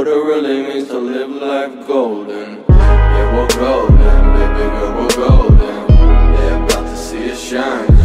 what it really means to live life golden. Yeah, we're golden, baby girl, we're golden. They're about to see us shine.